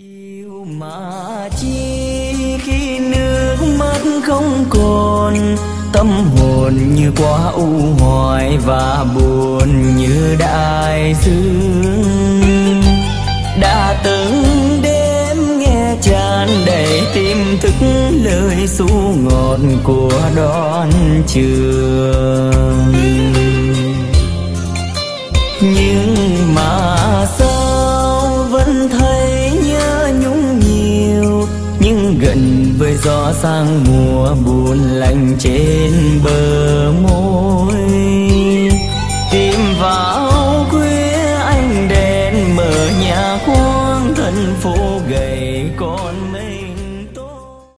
Yêu mà chi khi nước mắt không còn, tâm hồn như quả u hoài và buồn như đại dương. Đã từng đêm nghe tràn đầy tim thức lời ru ngọt của đón trường, nhưng mà sao vẫn thấy nhớ nhung nhiều, nhưng gần với gió sang mùa buồn lạnh trên bờ môi.